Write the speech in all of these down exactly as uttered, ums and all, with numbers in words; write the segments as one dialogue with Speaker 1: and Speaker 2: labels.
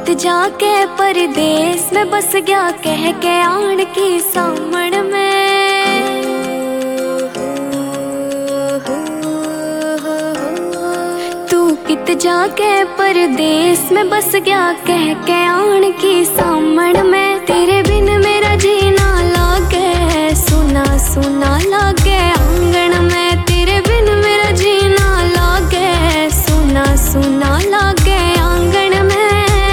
Speaker 1: कित जाके परदेस में बस गया कह के आन की सामण में। तू कित जाके परदेस में बस गया कह के आन की सामण में। तेरे बिन मेरा जीना लागे सुना सुना लागे आंगन में। तेरे बिन मेरा जीना लागे सुना सुना लागे आंगन में।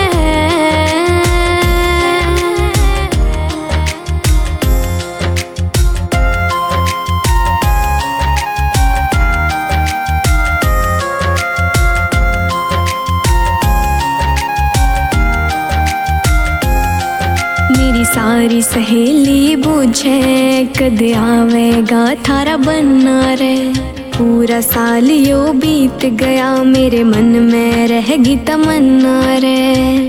Speaker 1: मेरी सारी सहेली पूछे कद आवेगा थारा बनना रे। पूरा साल यो बीत गया मेरे मन में रहेगी तमन्ना रे।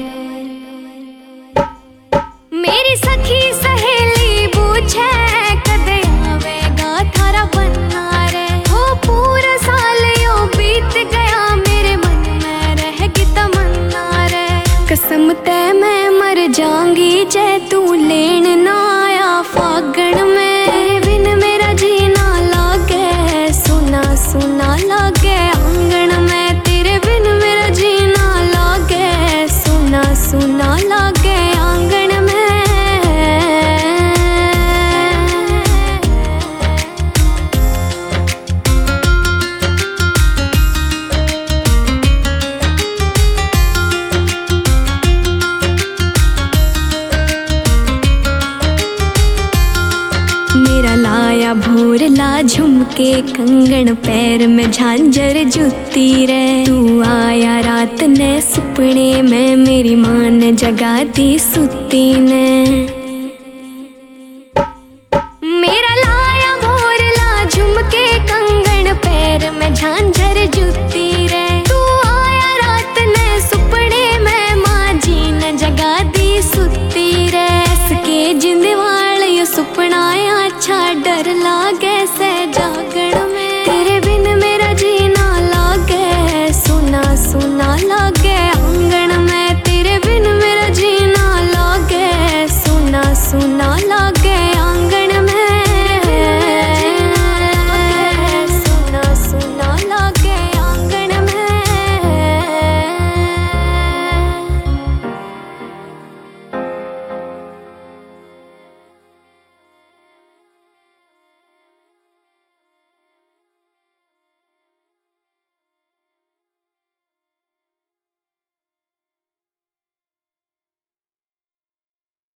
Speaker 1: मेरी सखी सहेली पूछे कद आवेगा थारा बनना रे। हो पूरा साल यो बीत गया मेरे मन में रहेगी तमन्ना रे। कसम ते मैं मर जाऊंगी जे तू लेन ना आया फागण में। तेरे बिन मेरा जीना लागे सुना सुना लागे आंगन में। तेरे बिन मेरा जीना लागे सुना सुना लागे आंगन में। मेरा लाया भोर ला झुमके कंगन पैर में झांझर जुती रे। तू आया रात ने सुपने में मेरी मां ने जगा दी सुती ने। मेरा लाया भोर ला झुमके कंगन पैर में झांझर जुती रे। तू आया रात ने सुपने में मां जी ने जगा दी सुती रे। इसके जिंदवाल यो सुपना अच्छा डर ला